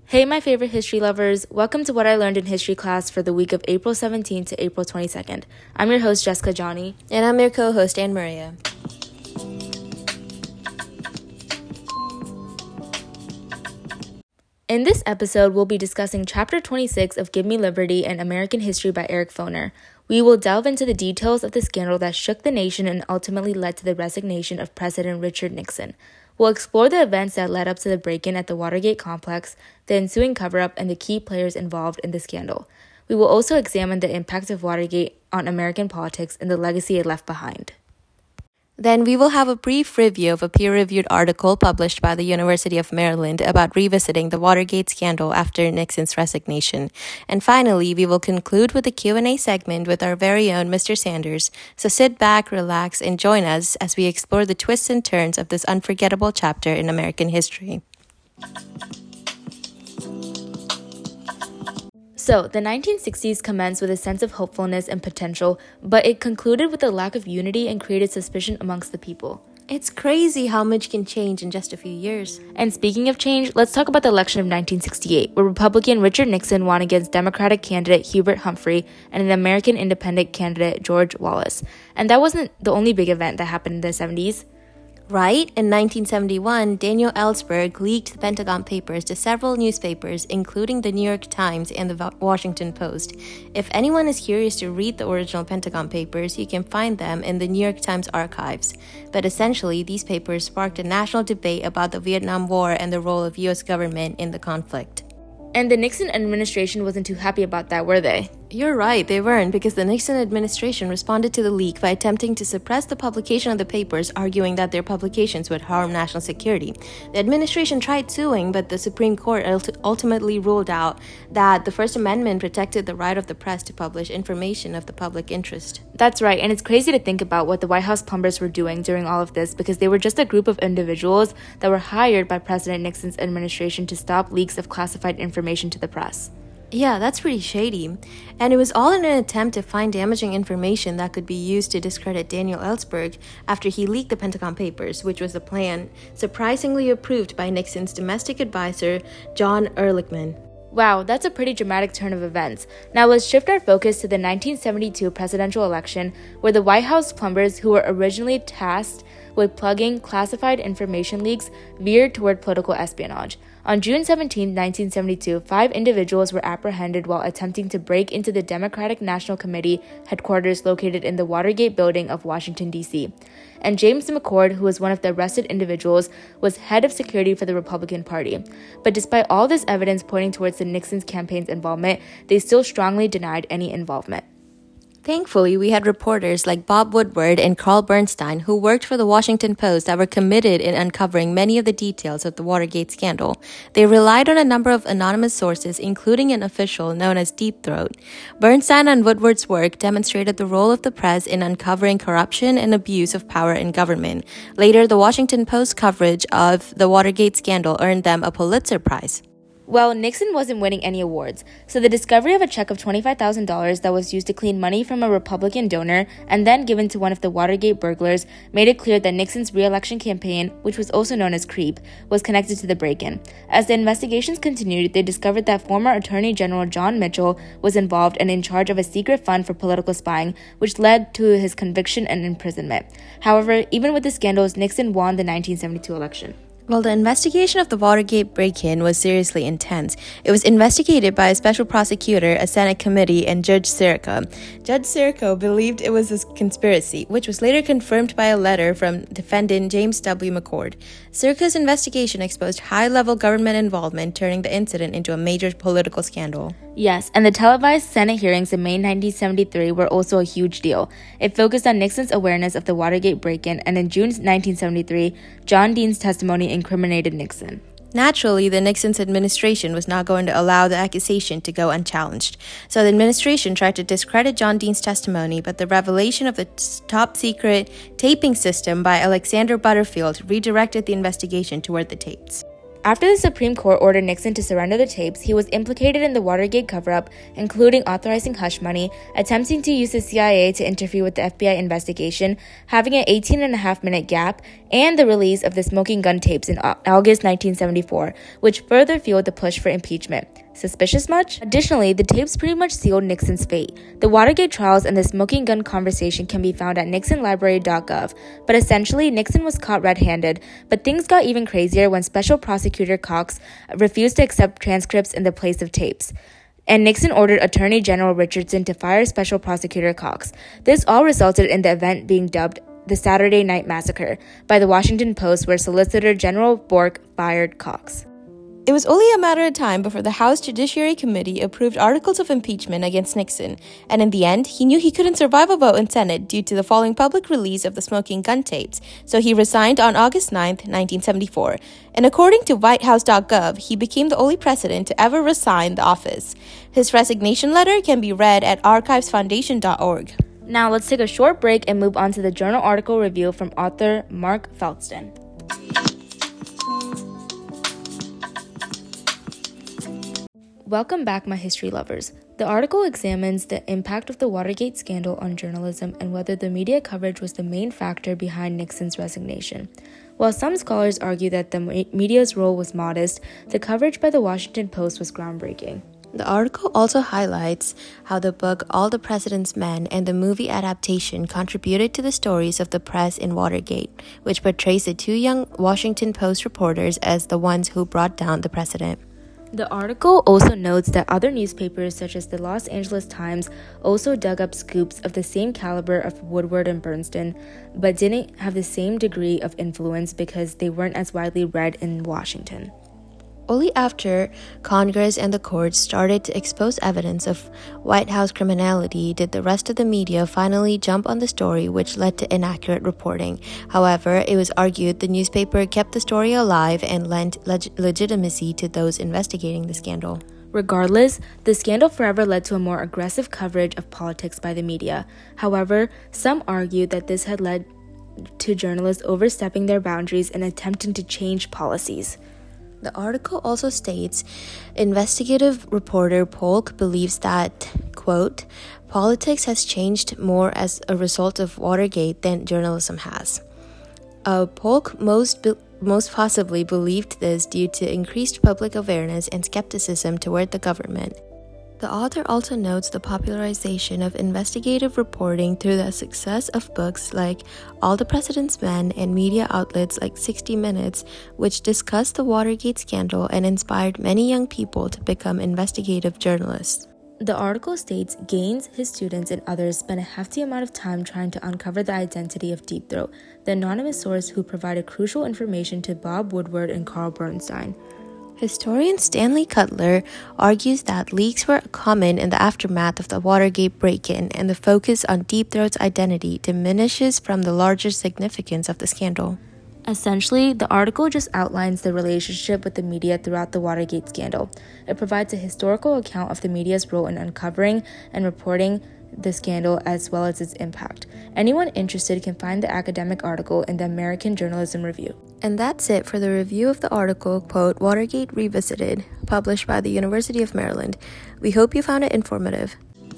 Hey, my favorite history lovers. Welcome to What I Learned in History class for the week of April 17th to April 22nd. I'm your host, Jessica Johnny. And I'm your co-host, Anne Maria. In this episode, we'll be discussing Chapter 26 of Give Me Liberty and American History by Eric Foner. We will delve into the details of the scandal that shook the nation and ultimately led to the resignation of President Richard Nixon. We'll explore the events that led up to the break-in at the Watergate complex, the ensuing cover-up, and the key players involved in the scandal. We will also examine the impact of Watergate on American politics and the legacy it left behind. Then we will have a brief review of a peer-reviewed article published by the University of Maryland about revisiting the Watergate scandal after Nixon's resignation. And finally, we will conclude with a Q&A segment with our very own Mr. Sanders. So sit back, relax, and join us as we explore the twists and turns of this unforgettable chapter in American history. So, the 1960s commenced with a sense of hopefulness and potential, but it concluded with a lack of unity and created suspicion amongst the people. It's crazy how much can change in just a few years. And speaking of change, let's talk about the election of 1968, where Republican Richard Nixon won against Democratic candidate Hubert Humphrey and an American independent candidate George Wallace. And that wasn't the only big event that happened in the 70s. Right? In 1971, Daniel Ellsberg leaked the Pentagon Papers to several newspapers, including the New York Times and the Washington Post. If anyone is curious to read the original Pentagon Papers, you can find them in the New York Times archives. But essentially, these papers sparked a national debate about the Vietnam War and the role of U.S. government in the conflict. And the Nixon administration wasn't too happy about that, were they? You're right, they weren't, because the Nixon administration responded to the leak by attempting to suppress the publication of the papers, arguing that their publications would harm national security. The administration tried suing, but the Supreme Court ultimately ruled out that the First Amendment protected the right of the press to publish information of the public interest. That's right, and it's crazy to think about what the White House plumbers were doing during all of this, because they were just a group of individuals that were hired by President Nixon's administration to stop leaks of classified information to the press. Yeah, that's pretty shady. And it was all in an attempt to find damaging information that could be used to discredit Daniel Ellsberg after he leaked the Pentagon Papers, which was a plan surprisingly approved by Nixon's domestic advisor, John Ehrlichman. Wow, that's a pretty dramatic turn of events. Now let's shift our focus to the 1972 presidential election, where the White House plumbers, who were originally tasked with plugging classified information leaks, veered toward political espionage. On June 17, 1972, 5 individuals were apprehended while attempting to break into the Democratic National Committee headquarters located in the Watergate building of Washington, D.C. And James McCord, who was one of the arrested individuals, was head of security for the Republican Party. But despite all this evidence pointing towards the Nixon's campaign's involvement, they still strongly denied any involvement. Thankfully, we had reporters like Bob Woodward and Carl Bernstein who worked for the Washington Post that were committed in uncovering many of the details of the Watergate scandal. They relied on a number of anonymous sources, including an official known as Deep Throat. Bernstein and Woodward's work demonstrated the role of the press in uncovering corruption and abuse of power in government. Later, the Washington Post coverage of the Watergate scandal earned them a Pulitzer Prize. Well, Nixon wasn't winning any awards, so the discovery of a check of $25,000 that was used to clean money from a Republican donor and then given to one of the Watergate burglars made it clear that Nixon's re-election campaign, which was also known as CREEP, was connected to the break-in. As the investigations continued, they discovered that former Attorney General John Mitchell was involved and in charge of a secret fund for political spying, which led to his conviction and imprisonment. However, even with the scandals, Nixon won the 1972 election. Well, the investigation of the Watergate break-in was seriously intense. It was investigated by a special prosecutor, a Senate committee, and Judge Sirica. Judge Sirica believed it was a conspiracy, which was later confirmed by a letter from defendant James W. McCord. Sirica's investigation exposed high-level government involvement, turning the incident into a major political scandal. Yes, and the televised Senate hearings in May 1973 were also a huge deal. It focused on Nixon's awareness of the Watergate break-in, and in June 1973, John Dean's testimony incriminated Nixon. Naturally, the Nixon's administration was not going to allow the accusation to go unchallenged. So the administration tried to discredit John Dean's testimony, but the revelation of the top-secret taping system by Alexander Butterfield redirected the investigation toward the tapes. After the Supreme Court ordered Nixon to surrender the tapes, he was implicated in the Watergate cover-up, including authorizing hush money, attempting to use the CIA to interfere with the FBI investigation, having an 18-and-a-half-minute gap, and the release of the smoking gun tapes in August 1974, which further fueled the push for impeachment. Suspicious much? Additionally, the tapes pretty much sealed Nixon's fate. The Watergate trials and the smoking gun conversation can be found at nixonlibrary.gov, but essentially, Nixon was caught red-handed, but things got even crazier when Special Prosecutor Cox refused to accept transcripts in the place of tapes, and Nixon ordered Attorney General Richardson to fire Special Prosecutor Cox. This all resulted in the event being dubbed the Saturday Night Massacre by the Washington Post, where Solicitor General Bork fired Cox. It was only a matter of time before the House Judiciary Committee approved articles of impeachment against Nixon, and in the end, he knew he couldn't survive a vote in Senate due to the following public release of the smoking gun tapes, so he resigned on August 9, 1974. And according to whitehouse.gov, he became the only president to ever resign the office. His resignation letter can be read at archivesfoundation.org. Now let's take a short break and move on to the journal article review from author Mark Feldston. Welcome back, my history lovers. The article examines the impact of the Watergate scandal on journalism and whether the media coverage was the main factor behind Nixon's resignation. While some scholars argue that the media's role was modest, the coverage by the Washington Post was groundbreaking. The article also highlights how the book All the President's Men and the movie adaptation contributed to the stories of the press in Watergate, which portrays the two young Washington Post reporters as the ones who brought down the president. The article also notes that other newspapers such as the Los Angeles Times also dug up scoops of the same caliber of Woodward and Bernstein, but didn't have the same degree of influence because they weren't as widely read in Washington. Only after Congress and the courts started to expose evidence of White House criminality did the rest of the media finally jump on the story, which led to inaccurate reporting. However, it was argued the newspaper kept the story alive and lent legitimacy to those investigating the scandal. Regardless, the scandal forever led to a more aggressive coverage of politics by the media. However, some argued that this had led to journalists overstepping their boundaries and attempting to change policies. The article also states, investigative reporter Polk believes that, quote, politics has changed more as a result of Watergate than journalism has. Polk most possibly believed this due to increased public awareness and skepticism toward the government. The author also notes the popularization of investigative reporting through the success of books like All the President's Men and media outlets like 60 Minutes, which discussed the Watergate scandal and inspired many young people to become investigative journalists. The article states Gaines, his students, and others spent a hefty amount of time trying to uncover the identity of Deep Throat, the anonymous source who provided crucial information to Bob Woodward and Carl Bernstein. Historian Stanley Cutler argues that leaks were common in the aftermath of the Watergate break-in, and the focus on Deep Throat's identity diminishes from the larger significance of the scandal. Essentially, the article just outlines the relationship with the media throughout the Watergate scandal. It provides a historical account of the media's role in uncovering and reporting the scandal as well as its impact. Anyone interested can find the academic article in the American Journalism Review. And that's it for the review of the article, quote, Watergate Revisited, published by the University of Maryland. We hope you found it informative.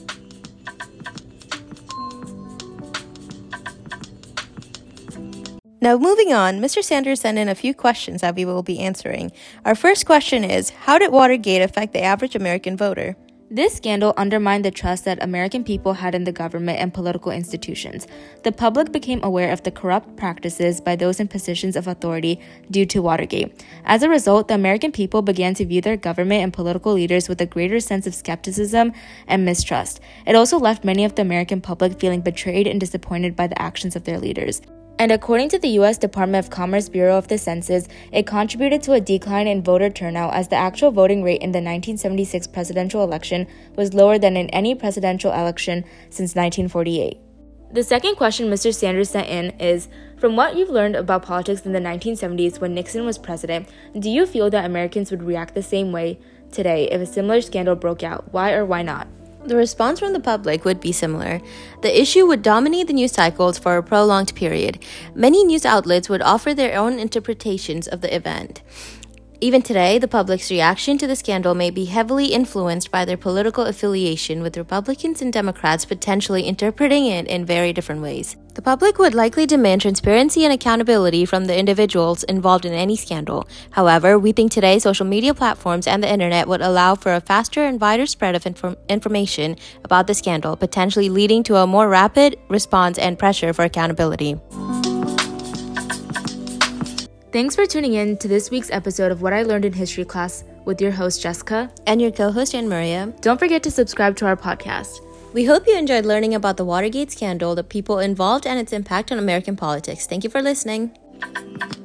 Now, moving on, Mr. Sanders sent in a few questions that we will be answering. Our first question is, how did Watergate affect the average American voter? This scandal undermined the trust that American people had in the government and political institutions. The public became aware of the corrupt practices by those in positions of authority due to Watergate. As a result, the American people began to view their government and political leaders with a greater sense of skepticism and mistrust. It also left many of the American public feeling betrayed and disappointed by the actions of their leaders. And according to the U.S. Department of Commerce Bureau of the Census, it contributed to a decline in voter turnout as the actual voting rate in the 1976 presidential election was lower than in any presidential election since 1948. The second question Mr. Sanders sent in is, from what you've learned about politics in the 1970s when Nixon was president, do you feel that Americans would react the same way today if a similar scandal broke out? Why or why not? The response from the public would be similar. The issue would dominate the news cycles for a prolonged period. Many news outlets would offer their own interpretations of the event. Even today, the public's reaction to the scandal may be heavily influenced by their political affiliation, with Republicans and Democrats potentially interpreting it in very different ways. The public would likely demand transparency and accountability from the individuals involved in any scandal. However, we think today social media platforms and the internet would allow for a faster and wider spread of information about the scandal, potentially leading to a more rapid response and pressure for accountability. Thanks for tuning in to this week's episode of What I Learned in History Class with your host, Jessica. And your co-host, Anne Maria. Don't forget to subscribe to our podcast. We hope you enjoyed learning about the Watergate scandal, the people involved, and its impact on American politics. Thank you for listening.